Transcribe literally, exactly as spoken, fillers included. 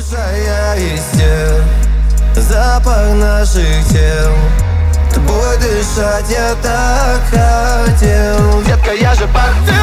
Свежая из тел, запах наших тел. Тобой дышать я так хотел. Детка, я же портфель.